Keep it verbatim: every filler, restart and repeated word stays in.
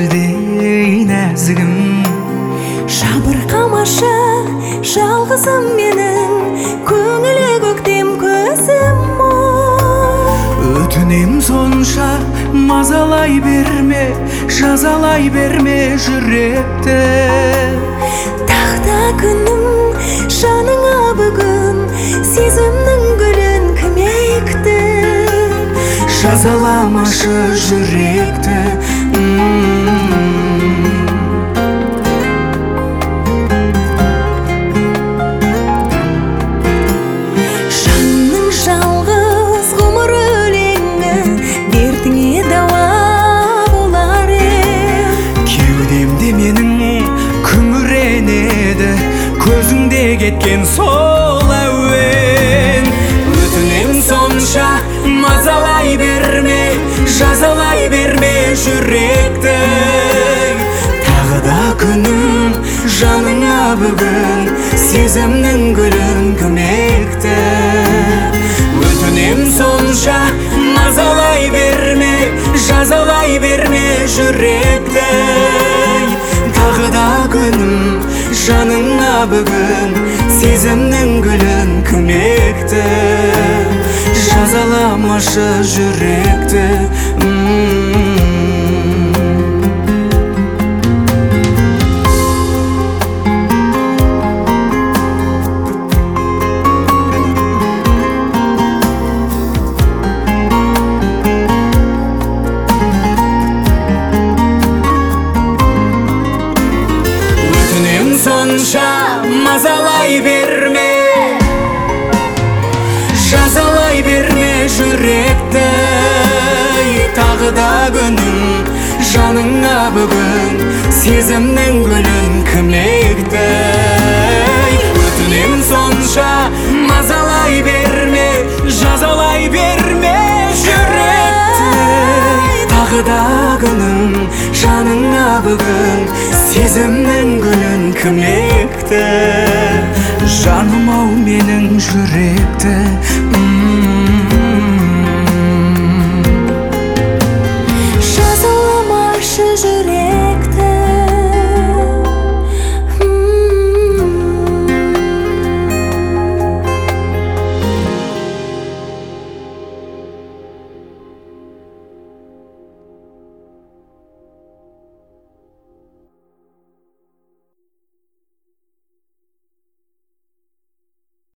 гүлдей нәзігім. Жабырқамашы жалғызым менің, көңілі көктем көзім Өтінем сонша мазалай берме, жазалай берме жүректі. Тақта күнім жаныңа бүгін, сезімнің гүлін кім екті. Жазаламашы жүректі. Жанның жалғыз ғұмыр өлеңі, дертіңе дауа болар ем. Кеудемде менің күңіренеді, көзіңде кеткен сол әуен. Өтінем сонша мазалай берме, жазалай берме жүректі. Тағы да күнім жаныңа бүгін, сезімнің гүлін кім екті. Өтінем сонша мазалай берме, жазалай берме жүректі. Тағы да күнім жаныңа бүгін, сезімнің гүлін кім екті. Жазаламашы жүректі. Өтінем сонша мазалай берме, жазалай берме жүректі. Тағы да күнім жаныңа бүгін, сезімнің гүлін кім екті. Өтінем сонша мазалай берме, жазалай берме жүректі. Тағы да күнім жаныңа бүгін, сезімнің гүлін кім екті. Жаным ау менің жүректі.